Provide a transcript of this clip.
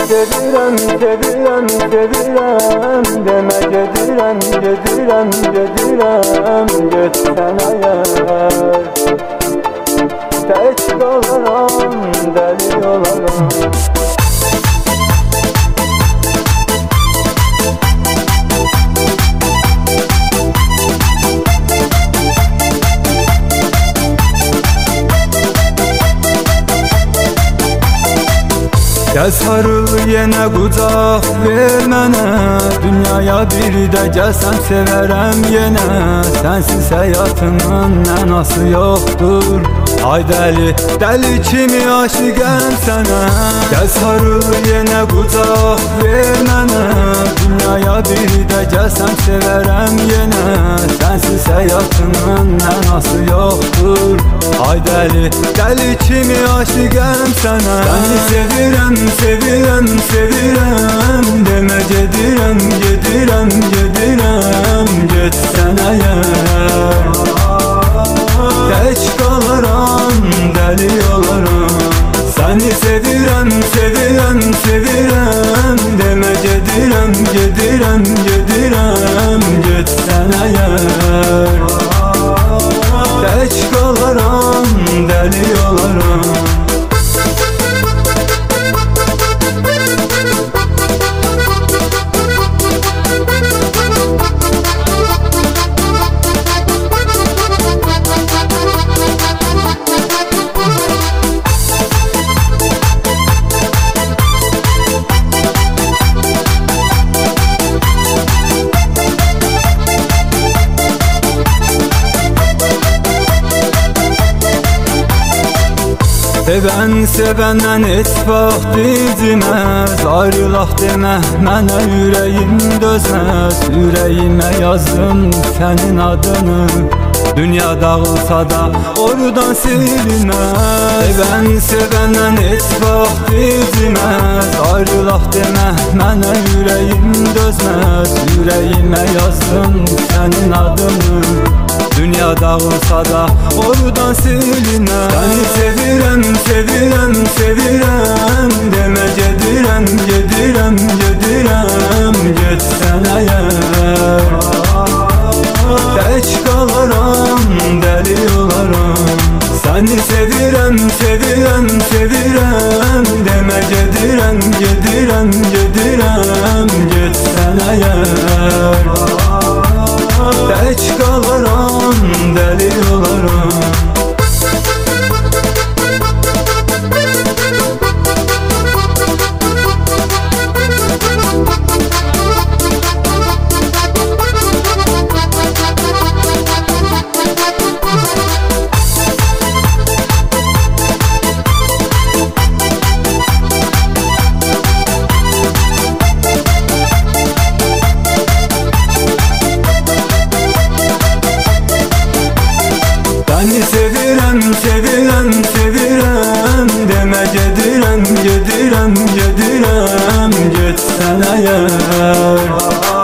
Sevirəm, sevirəm, sevirəm Demə gedirəm, gedirəm, gedirəm Getsənə yer Tək qalaram, dəli olaram Gəl sarıl yenə qucaq ver mənə Dünyaya bir də gəlsəm sevərəm yenə Sənsiz həyatımın mənası yoxdur Ay dəli, dəli kimi aşiqəm sənə Gəl sarıl yenə qucaq ver mənə Dünyaya bir də gəlsəm sevərəm yenə Sənsiz həyatımın mənası yoxdur Ay dəli, dəli kimi aşiqəm sənə Səni sevirəm, sevirəm, sevirəm Demə gedirəm, gedirəm, gedirəm Getsənə yer Tək qalaram, dəli olaram Səni sevirəm, sevirəm, sevirəm Demə gedirəm, gedirəm, gedirəm Getsənə yer Tək qalaram, dəli olaram Sevən sevəndən heç vaxt dizməz Ayrılaq demə mənə ürəyim dözməz Ürəyimə yazdım sənin adını Dünya dağılsa da oradan silinməz Sevən sevəndən heç vaxt dizməz Ayrılaq demə mənə ürəyim dözməz Ürəyimə yazdım sənin adını Dünya dağılsa da oradan silinməz Səni sevirəm, sevirəm, sevirəm Demə gedirəm, gedirəm, gedirəm Getsənə yer Tək qalaram, dəli olaram Səni sevirəm, sevirəm, sevirəm Demə gedirəm, gedirəm, gedirəm Getsənə yer Tək qalaram, dəli olaram Səni sevirəm, sevirəm, sevirəm Demə gedirəm, gedirəm, gedirəm Getsənə yer